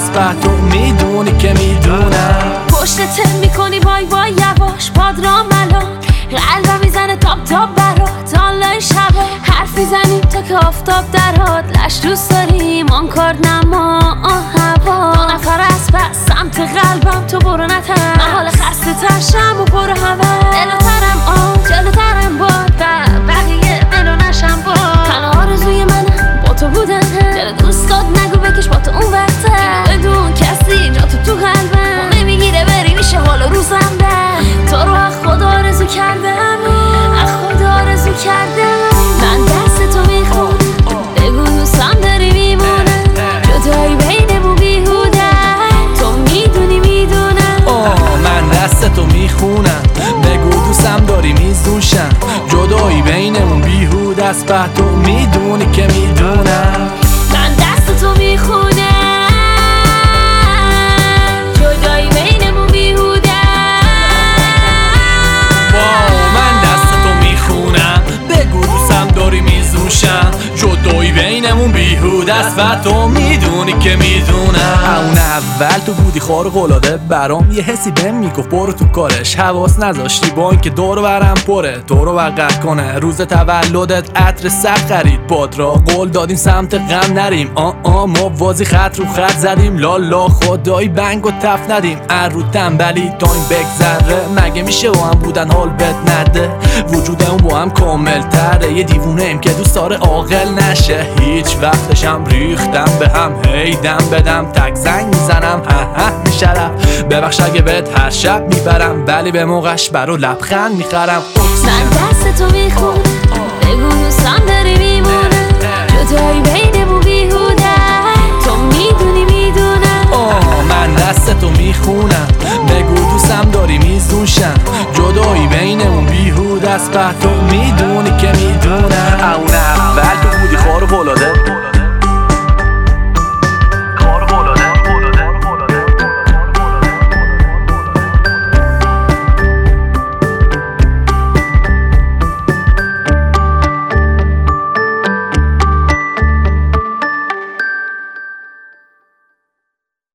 دست به تو میدونی که میدونم پشتت میکنی وای وای یواش پاد را ملا قلبم میزنه تاب تاب برات آنلای شبا حرف میزنیم تا که آفتاب درات لش دوست داریم آن کار نما هوا دو نفر از پس سمت قلبم تو برو نتر من حال خسته ترشم و پر هوا دلوترم جلوترم باد بقیه دلو نشم باد تنها آرزوی منم با تو بودن دل دوستات نگو بکش با تو اون وقته بدون کسی جا تو قلبم نمیگیره بری میشه حال روزم ده تو رو از خدا آرزو کردم از خدا آرزو کردم من دست تو میخونم بگو دوستم داری میمونم جدایی بینمون بیهوده تو میدونی میدونم من دست تو میخونم بگو دوستم داری میزوشم جدایی بینمون بیهوده است به تو میدونی که میدونم من دست تو میخونم جدایی بینمون بیهوده من دست تو میخونم بگو دوستم داری میزوشم جدایی بینمون بیهوده است و تو میدونی که میدونم اون اول تو بودی خارق‌العاده برام یه حسی بهم میگفت برو تو کارش حواس نذاشتی با اینکه دور برم پره تو رو وقت کنه روز تولدت عطر سخت خرید باد را قول دادیم سمت غم نریم ما وازی خط رو خط زدیم لالا خدایی بنگ و تف ندیم رو تنبلی تایم بگذره مگه میشه با هم بودن حال بد نده وجودمون با هم کامل تره یه دیوونه ایم که دوست داره عاقل نشه هیچ وقتشم ریختم به هم هیدم بدم تک زنگ میزنم میشرم ببخش اگه بهت هر شب میبرم ولی به موقعش برا لبخند میخرم من دست تو میخونم بگو دوستم داری میمونم جدایی بینمون بیهوده تو میدونی میدونم من دست تو میخونم بگو دوستم داری میزوشم جدایی بینمون بیهوده است به تو میدونی که میدونم